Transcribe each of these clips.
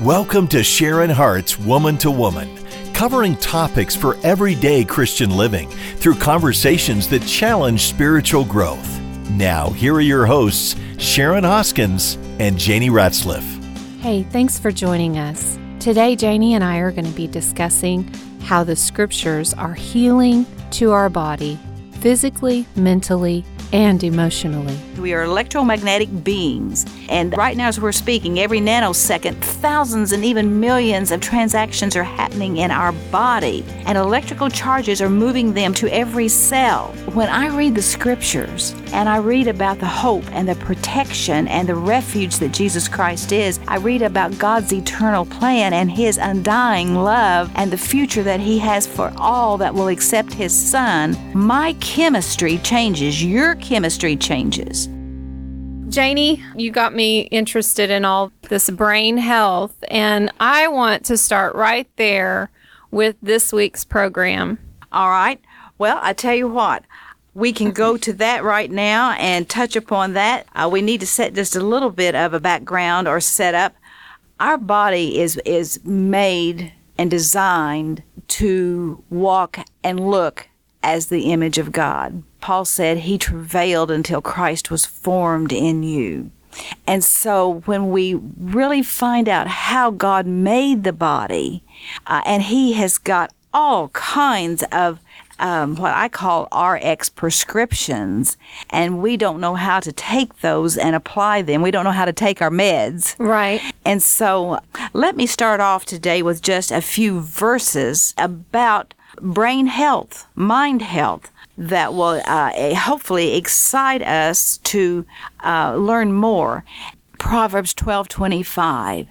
Welcome to Sharon Hart's Woman to Woman, covering topics for everyday Christian living through conversations that challenge spiritual growth. Now, here are your hosts, Sharon Hoskins and Janie Ratzliff. Hey, thanks for joining us. Today, Janie and I are going to be discussing how the scriptures are healing to our body, physically, mentally, and emotionally. We are electromagnetic beings, and right now as we're speaking, every nanosecond, thousands and even millions of transactions are happening in our body, and electrical charges are moving them to every cell. When I read the scriptures, and I read about the hope and the protection and the refuge that Jesus Christ is, I read about God's eternal plan and His undying love and the future that He has for all that will accept His Son, my chemistry changes, your chemistry changes. Janie, you got me interested in all this brain health, and I want to start right there with this week's program. All right. Well, I tell you what, we can go to that right now and touch upon that. We need to set just a little bit of a background or setup. Our body is made and designed to walk and look as the image of God. Paul said he travailed until Christ was formed in you. And so when we really find out how God made the body, and He has got all kinds of what I call RX prescriptions, and we don't know how to take those and apply them. We don't know how to take our meds. Right. And so let me start off today with just a few verses about brain health, mind health, that will hopefully excite us to learn more. Proverbs 12:25.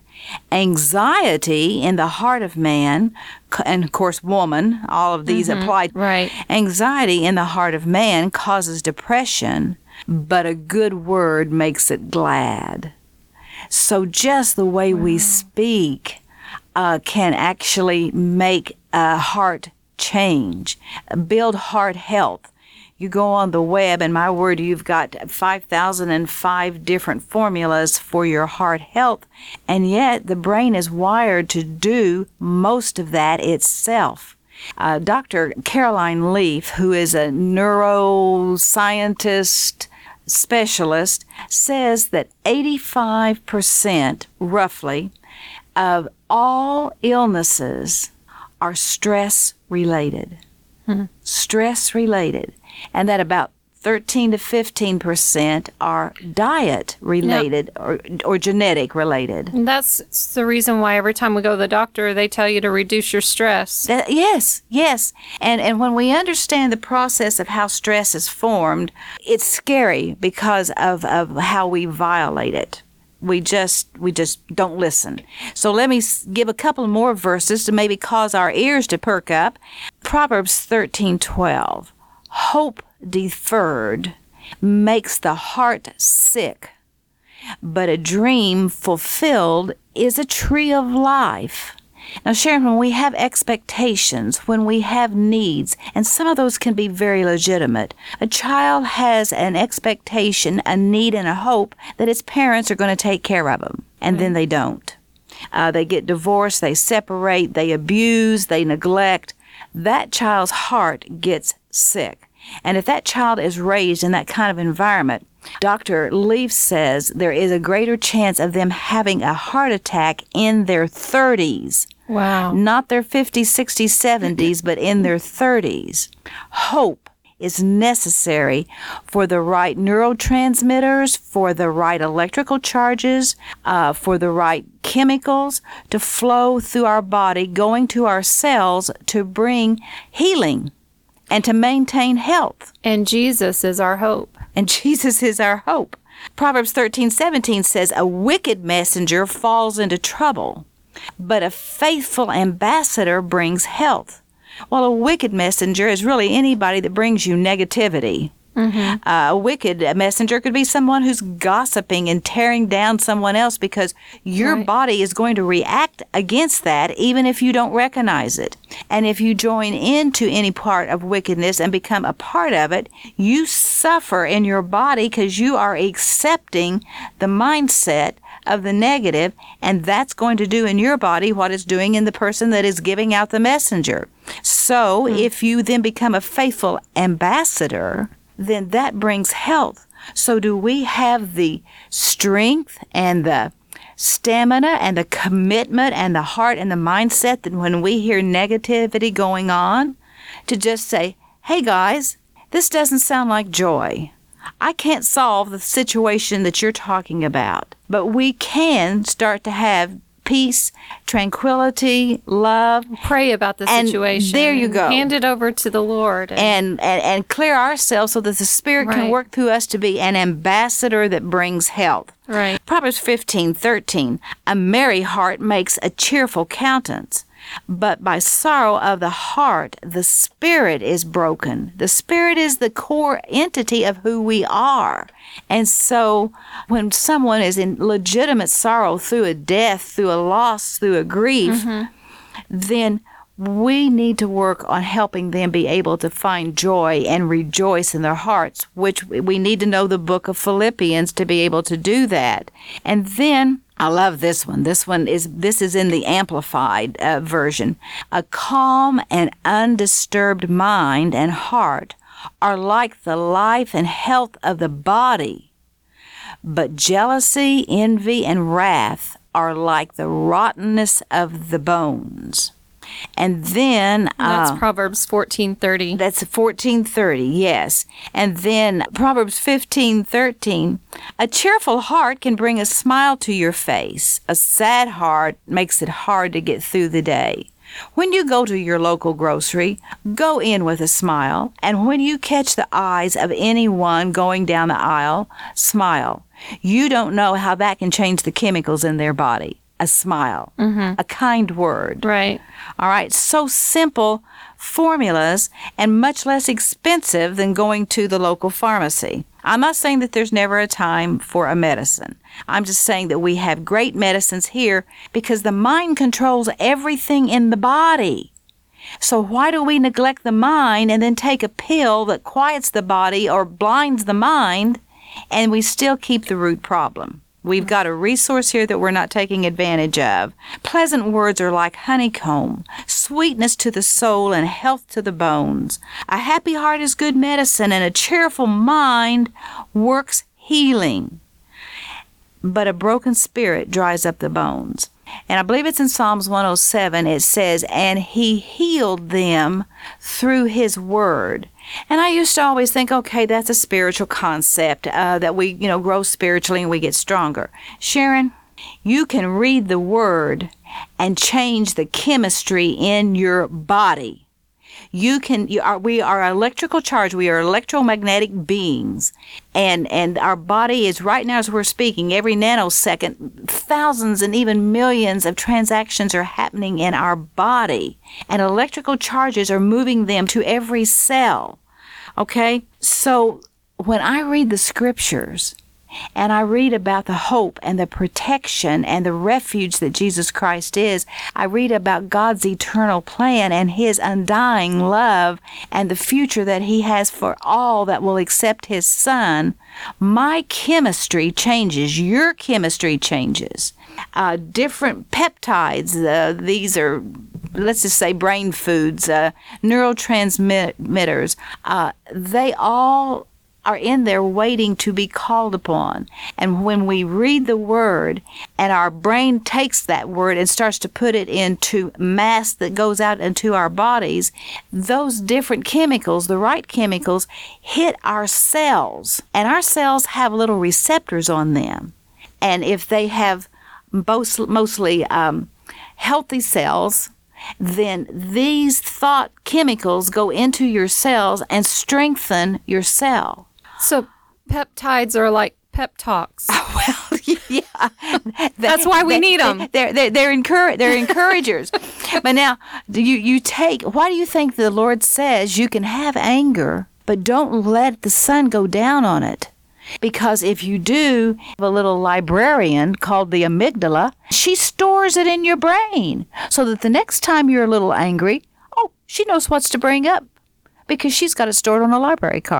Anxiety in the heart of man, and of course woman, all of these apply. Right. Anxiety in the heart of man causes depression, but a good word makes it glad. So just the way we speak can actually make a heart change, build heart health. You go on the web, and my word, you've got 5,005 different formulas for your heart health, and yet the brain is wired to do most of that itself. Dr. Caroline Leaf, who is a neuroscientist specialist, says that 85%, roughly, of all illnesses are stress-related. Stress-related. And that about 13 to 15% are diet-related or genetic-related. And that's the reason why every time we go to the doctor, they tell you to reduce your stress. Yes. And when we understand the process of how stress is formed, it's scary because of how we violate it. We just don't listen. So let me give a couple more verses to maybe cause our ears to perk up. Proverbs 13:12. Hope deferred makes the heart sick, but a dream fulfilled is a tree of life. Now, Sharon, when we have expectations, when we have needs, and some of those can be very legitimate, a child has an expectation, a need, and a hope that its parents are going to take care of them, and then they don't. They get divorced, they separate, they abuse, they neglect. That child's heart gets sick. And if that child is raised in that kind of environment, Dr. Leaf says there is a greater chance of them having a heart attack in their 30s. Wow. Not their 50s, 60s, 70s, but in their 30s. Hope is necessary for the right neurotransmitters, for the right electrical charges, for the right chemicals to flow through our body, going to our cells to bring healing and to maintain health. And Jesus is our hope. And Jesus is our hope. Proverbs 13:17 says, a wicked messenger falls into trouble, but a faithful ambassador brings health. Well, a wicked messenger is really anybody that brings you negativity. A wicked messenger could be someone who's gossiping and tearing down someone else because your body is going to react against that even if you don't recognize it. And if you join into any part of wickedness and become a part of it, you suffer in your body because you are accepting the mindset of the negative, and that's going to do in your body what it's doing in the person that is giving out the messenger. So if you then become a faithful ambassador, then that brings health. So do we have the strength and the stamina and the commitment and the heart and the mindset that when we hear negativity going on, to just say, hey guys, this doesn't sound like joy. I can't solve the situation that you're talking about, but we can start to have peace, tranquility, love. Pray about the situation. There you go. Hand it over to the Lord. And clear ourselves so that the Spirit can work through us to be an ambassador that brings health. Right. Proverbs 15:13. A merry heart makes a cheerful countenance, but by sorrow of the heart, the spirit is broken. The spirit is the core entity of who we are. And so when someone is in legitimate sorrow through a death, through a loss, through a grief, then we need to work on helping them be able to find joy and rejoice in their hearts, which we need to know the book of Philippians to be able to do that. And then I love this one. This is in the Amplified version. A calm and undisturbed mind and heart are like the life and health of the body, but jealousy, envy, and wrath are like the rottenness of the bones. And then that's Proverbs 14:30. That's 14:30, yes. And then Proverbs 15:13. A cheerful heart can bring a smile to your face. A sad heart makes it hard to get through the day. When you go to your local grocery, go in with a smile. And when you catch the eyes of anyone going down the aisle, smile. You don't know how that can change the chemicals in their body. A smile, a kind word. Right. All right. So simple formulas and much less expensive than going to the local pharmacy. I'm not saying that there's never a time for a medicine. I'm just saying that we have great medicines here because the mind controls everything in the body. So why do we neglect the mind and then take a pill that quiets the body or blinds the mind, and we still keep the root problem? We've got a resource here that we're not taking advantage of. Pleasant words are like honeycomb, sweetness to the soul and health to the bones. A happy heart is good medicine, and a cheerful mind works healing. But a broken spirit dries up the bones. And I believe it's in Psalms 107, it says, and he healed them through his word. And I used to always think, okay, that's a spiritual concept, that we, grow spiritually and we get stronger. Sharon, you can read the word and change the chemistry in your body. We are electrical charge. We are electromagnetic beings. And our body is, right now as we're speaking, every nanosecond, thousands and even millions of transactions are happening in our body. And electrical charges are moving them to every cell. Okay? So when I read the scriptures, and I read about the hope and the protection and the refuge that Jesus Christ is, I read about God's eternal plan and his undying love and the future that he has for all that will accept his son, my chemistry changes. Your chemistry changes. Different peptides, these are, let's just say, brain foods, neurotransmitters, they all are in there waiting to be called upon. And when we read the word and our brain takes that word and starts to put it into mass that goes out into our bodies, those different chemicals, the right chemicals, hit our cells. And our cells have little receptors on them. And if they have mostly healthy cells, then these thought chemicals go into your cells and strengthen your cell. So peptides are like pep talks. Well, yeah. That's why we need them. They're encouragers. But now, why do you think the Lord says you can have anger, but don't let the sun go down on it? Because if you do, a little librarian called the amygdala, she stores it in your brain so that the next time you're a little angry, she knows what to bring up because she's got it stored on a library card.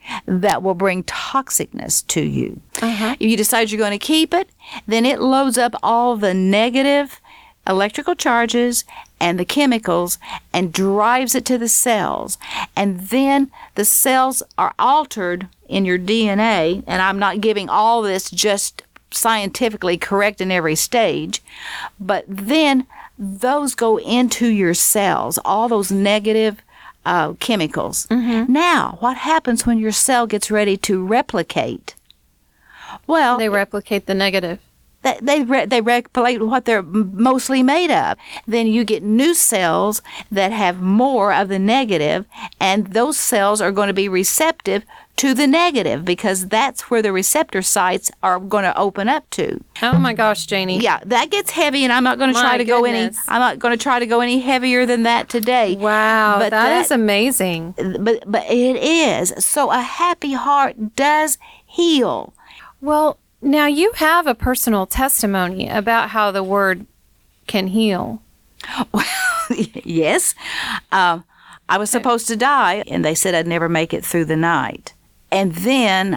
that will bring toxicness to you. If you decide you're going to keep it, then it loads up all the negative electrical charges and the chemicals and drives it to the cells. And then the cells are altered in your DNA, and I'm not giving all this just scientifically correct in every stage, but then those go into your cells, all those negative chemicals. Now, what happens when your cell gets ready to replicate? Well, They replicate the negative. they replicate what they're mostly made of. Then you get new cells that have more of the negative, and those cells are going to be receptive to the negative because that's where the receptor sites are going to open up to. Oh my gosh, Janie. Yeah, that gets heavy, and I'm not going to try My to go any. goodness. I'm not going to try to go any heavier than that today. Wow, But that is amazing. But it is. So a happy heart does heal. Well, now you have a personal testimony about how the word can heal. Yes. I was supposed to die, and they said I'd never make it through the night. And then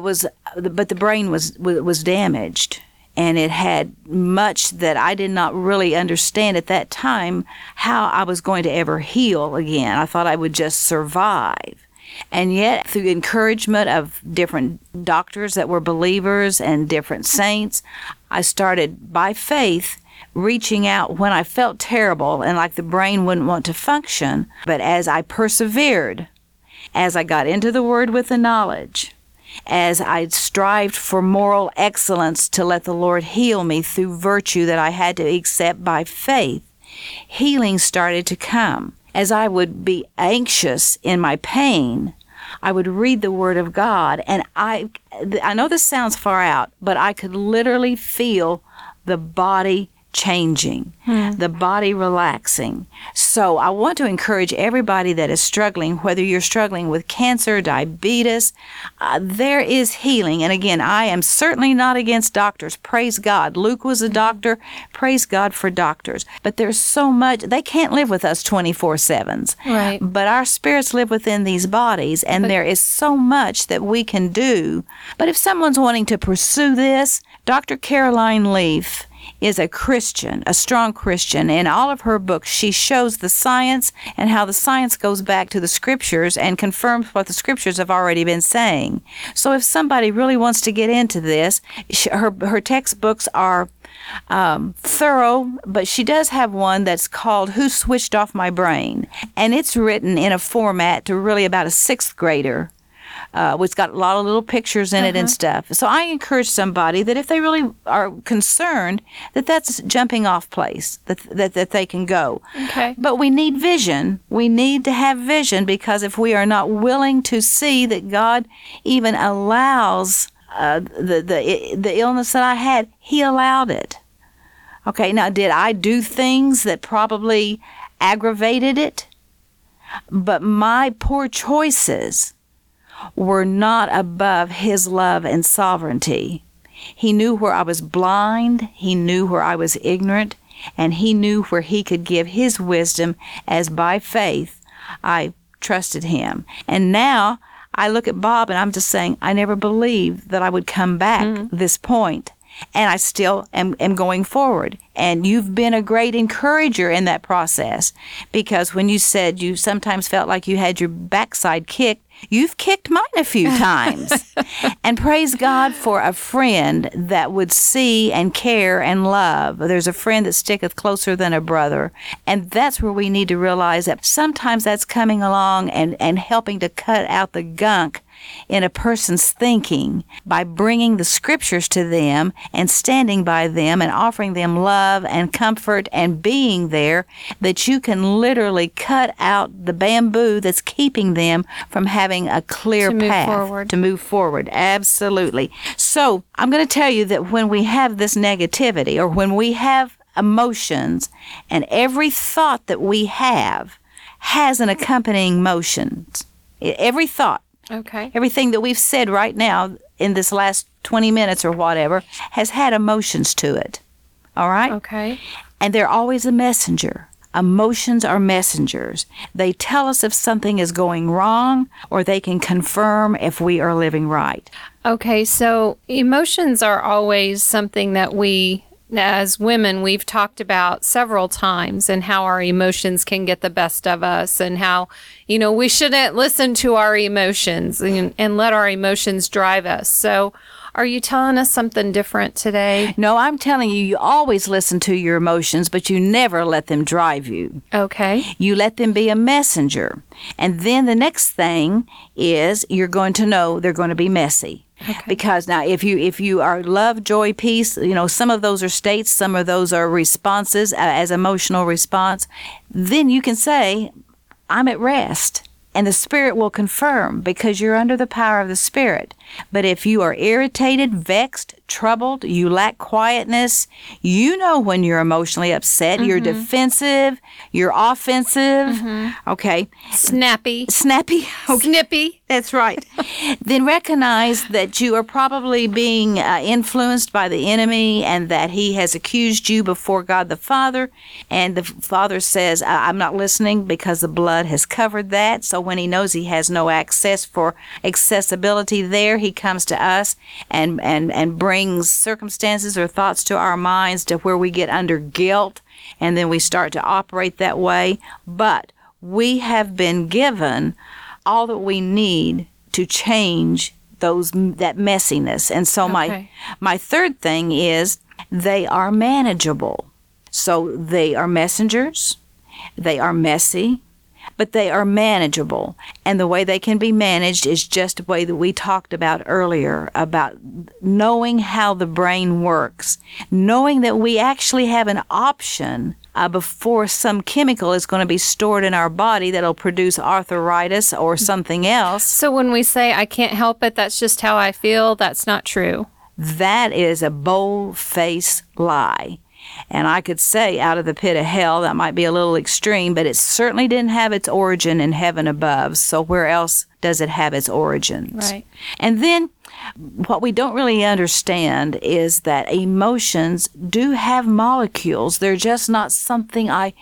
but the brain was damaged, and it had much that I did not really understand at that time how I was going to ever heal again. I thought I would just survive. And yet, through encouragement of different doctors that were believers and different saints, I started, by faith, reaching out when I felt terrible and like the brain wouldn't want to function. But as I persevered, as I got into the Word with the knowledge, as I strived for moral excellence to let the Lord heal me through virtue that I had to accept by faith, healing started to come. As I would be anxious in my pain, I would read the Word of God, and I know this sounds far out, but I could literally feel the body changing, the body relaxing. So I want to encourage everybody that is struggling, whether you're struggling with cancer, diabetes, there is healing. And again, I am certainly not against doctors. Praise God. Luke was a doctor. Praise God for doctors. But there's so much, they can't live with us 24/7s. Right. But our spirits live within these bodies, and there is so much that we can do. But if someone's wanting to pursue this, Dr. Caroline Leaf is a Christian, a strong Christian. In all of her books, she shows the science and how the science goes back to the Scriptures and confirms what the Scriptures have already been saying. So if somebody really wants to get into this, her textbooks are thorough, but she does have one that's called Who Switched Off My Brain? And it's written in a format to really about a sixth grader. It's got a lot of little pictures in it and stuff. So I encourage somebody that if they really are concerned, that's a jumping off place that they can go. Okay. But we need vision. We need to have vision, because if we are not willing to see that God even allows the illness that I had, He allowed it. Okay, now did I do things that probably aggravated it? But my poor choices were not above His love and sovereignty. He knew where I was blind, He knew where I was ignorant, and He knew where He could give His wisdom, as by faith I trusted Him. And now I look at Bob and I'm just saying, I never believed that I would come back this point. And I still am going forward. And you've been a great encourager in that process, because when you said you sometimes felt like you had your backside kicked, you've kicked mine a few times. And praise God for a friend that would see and care and love. There's a friend that sticketh closer than a brother. And that's where we need to realize that sometimes that's coming along and helping to cut out the gunk in a person's thinking by bringing the Scriptures to them and standing by them and offering them love and comfort and being there, that you can literally cut out the bamboo that's keeping them from having a clear path to move forward. Absolutely. So I'm going to tell you that when we have this negativity, or when we have emotions, and every thought that we have has an accompanying motion. Every thought. Okay. Everything that we've said right now in this last 20 minutes or whatever has had emotions to it. All right? Okay. And they're always a messenger. Emotions are messengers. They tell us if something is going wrong, or they can confirm if we are living right. Okay, so emotions are always something that we, as women, we've talked about several times, and how our emotions can get the best of us, and how, we shouldn't listen to our emotions and let our emotions drive us. So are you telling us something different today? No, I'm telling you, you always listen to your emotions, but you never let them drive you. Okay. You let them be a messenger. And then the next thing is you're going to know they're going to be messy. Okay. Because now if you are love, joy, peace, some of those are states, some of those are responses as emotional response, then you can say, I'm at rest. And the Spirit will confirm, because you're under the power of the Spirit. But if you are irritated, vexed, troubled, you lack quietness, you know when you're emotionally upset, you're defensive, you're offensive, okay? Snappy. Okay. Snippy. That's right. Then recognize that you are probably being influenced by the enemy, and that he has accused you before God the Father. And the Father says, I'm not listening, because the blood has covered that. So when he knows he has no access for accessibility there, he comes to us and brings circumstances or thoughts to our minds to where we get under guilt, and then we start to operate that way. But we have been given all that we need to change that messiness. And so my third thing is they are manageable. So they are messengers, they are messy, but they are manageable. And the way they can be managed is just the way that we talked about earlier, about knowing how the brain works, knowing that we actually have an option before some chemical is going to be stored in our body that'll produce arthritis or something else. So when we say, I can't help it, that's just how I feel, that's not true. That is a bold-faced lie. And I could say out of the pit of hell, that might be a little extreme, but it certainly didn't have its origin in heaven above. So where else does it have its origins? Right. And then what we don't really understand is that emotions do have molecules. They're just not something I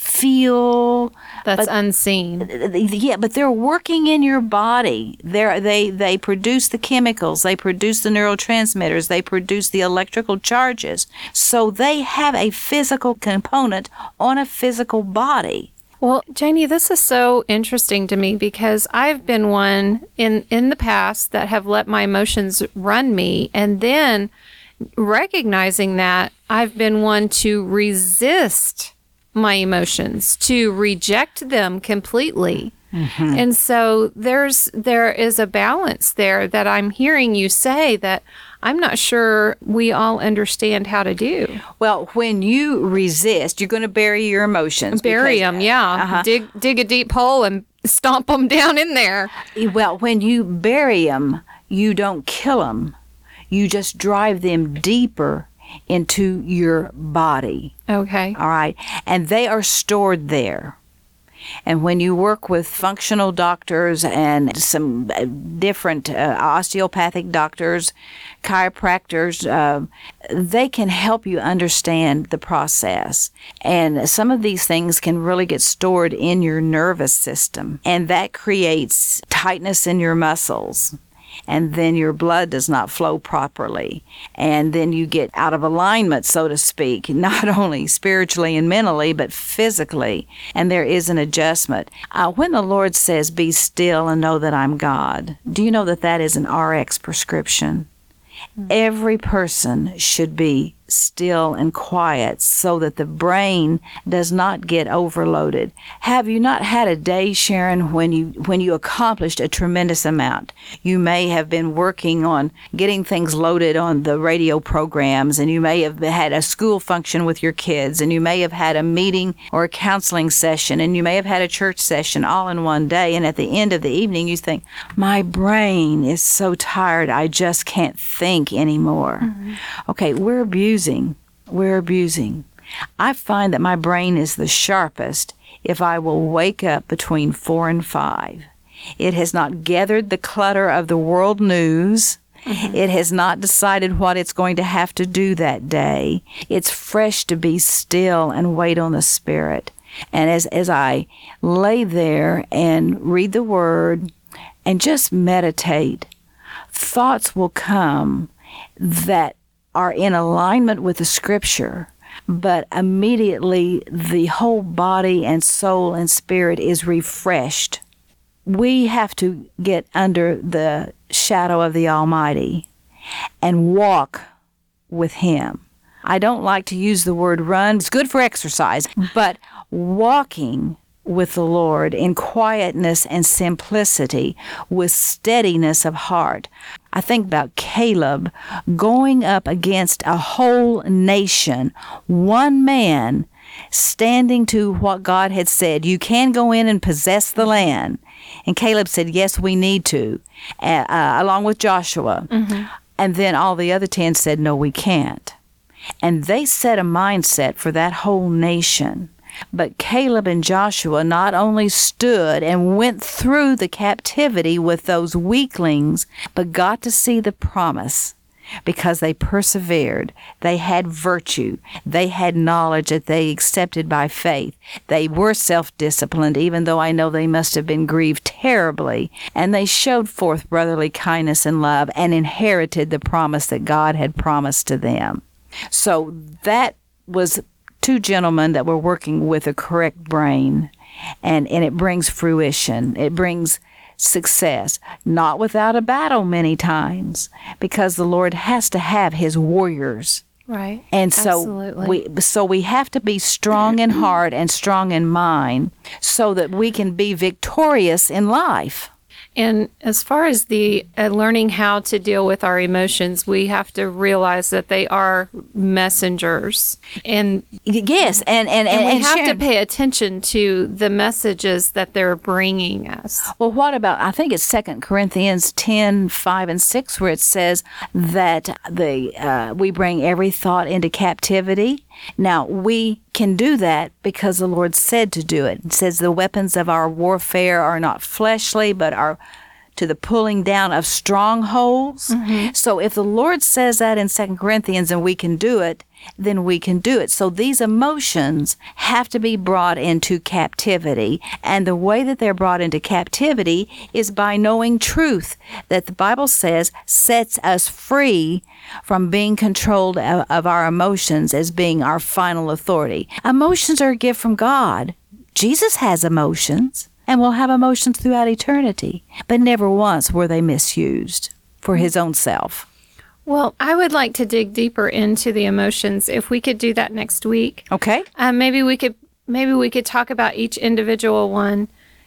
feel. That's unseen. Yeah, but they're working in your body. They produce the chemicals. They produce the neurotransmitters. They produce the electrical charges. So they have a physical component on a physical body. Well, Janie, this is so interesting to me, because I've been one in the past that have let my emotions run me, and then recognizing that I've been one to resist my emotions, to reject them completely. And so there is a balance there that I'm hearing you say that I'm not sure we all understand how to do. Well, when you resist, you're going to bury your emotions. Bury them, yeah. Dig a deep hole and stomp them down in there. Well, when you bury them, you don't kill them. You just drive them deeper into your body. Okay. All right. And they are stored there. And when you work with functional doctors and some different osteopathic doctors, chiropractors, they can help you understand the process. And some of these things can really get stored in your nervous system, and that creates tightness in your muscles. And then your blood does not flow properly. And then you get out of alignment, so to speak, not only spiritually and mentally, but physically. And there is an adjustment. When the Lord says, be still and know that I'm God, do you know that that is an RX prescription? Every person should be still and quiet so that the brain does not get overloaded. Have you not had a day, Sharon, when you accomplished a tremendous amount? You may have been working on getting things loaded on the radio programs, and you may have had a school function with your kids, and you may have had a meeting or a counseling session, and you may have had a church session all in one day, and at the end of the evening you think, my brain is so tired, I just can't think anymore. Okay, we're abusing. I find that my brain is the sharpest if I will wake up between 4 and 5. It has not gathered the clutter of the world news. It has not decided what it's going to have to do that day. It's fresh to be still and wait on the Spirit. And as I lay there and read the Word and just meditate, thoughts will come that are in alignment with the Scripture, but immediately the whole body and soul and spirit is refreshed. We have to get under the shadow of the Almighty and walk with Him. I don't like to use the word run. It's good for exercise, but walking with the Lord in quietness and simplicity, with steadiness of heart. I think about Caleb going up against a whole nation, one man standing to what God had said. You can go in and possess the land. And Caleb said, yes, we need to, along with Joshua. Mm-hmm. And then all the other 10 said, no, we can't. And they set a mindset for that whole nation. But Caleb and Joshua not only stood and went through the captivity with those weaklings, but got to see the promise because they persevered. They had virtue. They had knowledge that they accepted by faith. They were self-disciplined, even though I know they must have been grieved terribly. And they showed forth brotherly kindness and love and inherited the promise that God had promised to them. So that was two gentlemen that were working with a correct brain, and it brings fruition. It brings success, not without a battle many times, because the Lord has to have His warriors. Right. And so we have to be strong in heart and strong in mind so that we can be victorious in life. And as far as the learning how to deal with our emotions, we have to realize that they are messengers. And yes, and we have Sharon, to pay attention to the messages that they're bringing us. Well, what about, I think it's 2 Corinthians 10:5-6, where it says that we bring every thought into captivity. Now, we can do that because the Lord said to do it. It says the weapons of our warfare are not fleshly, but are to the pulling down of strongholds. Mm-hmm. So if the Lord says that in 2 Corinthians and we can do it, then we can do it. So these emotions have to be brought into captivity. And the way that they're brought into captivity is by knowing truth that the Bible says sets us free from being controlled of our emotions as being our final authority. Emotions are a gift from God. Jesus has emotions and will have emotions throughout eternity, but never once were they misused for His own self. Well, I would like to dig deeper into the emotions. If we could do that next week. Okay. Maybe we could talk about each individual one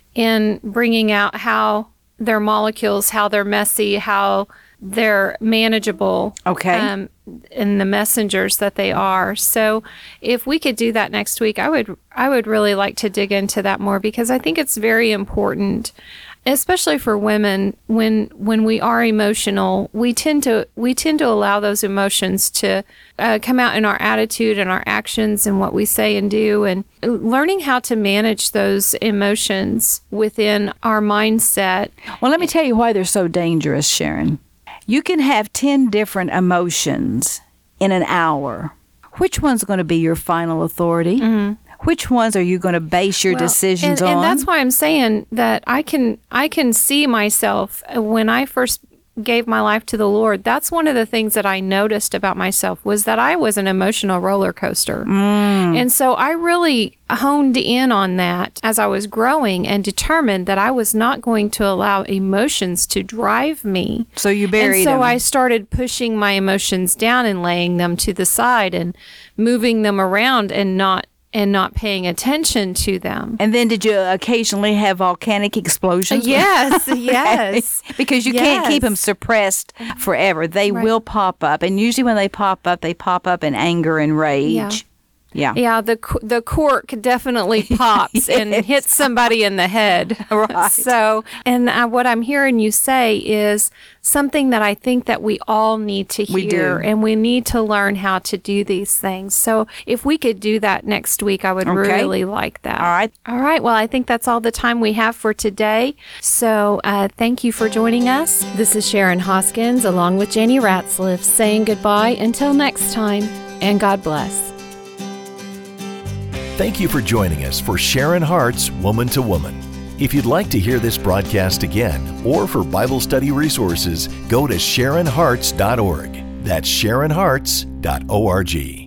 in bringing out how they're molecules, how they're messy, how they're manageable. Okay. And the messengers that they are. So if we could do that next week, I would really like to dig into that more, because I think it's very important, especially for women. When we are emotional, we tend to allow those emotions to come out in our attitude and our actions and what we say and do, and learning how to manage those emotions within our mindset. Well, let me tell you why they're so dangerous, Sharon. You can have 10 different emotions in an hour. Which one's going to be your final authority? Mm-hmm. Which ones are you going to base your decisions on? And that's why I'm saying that I can see myself when I first gave my life to the Lord. That's one of the things that I noticed about myself, was that I was an emotional roller coaster. And so I really honed in on that as I was growing and determined that I was not going to allow emotions to drive me. So you buried them. And so I started pushing my emotions down and laying them to the side and moving them around and not paying attention to them. And then did you occasionally have volcanic explosions? Yes, yes. Because you can't keep them suppressed forever. They will pop up. And usually when they pop up in anger and rage. Yeah, the cork definitely pops and hits somebody in the head. Right. So, and what I'm hearing you say is something that I think that we all need to hear. We do. And we need to learn how to do these things. So if we could do that next week, I would really like that. All right. Well, I think that's all the time we have for today. So thank you for joining us. This is Sharon Hoskins along with Janie Ratzliff saying goodbye until next time, and God bless. Thank you for joining us for Sharon Hart's Woman to Woman. If you'd like to hear this broadcast again or for Bible study resources, go to SharonHarts.org. That's SharonHarts.org.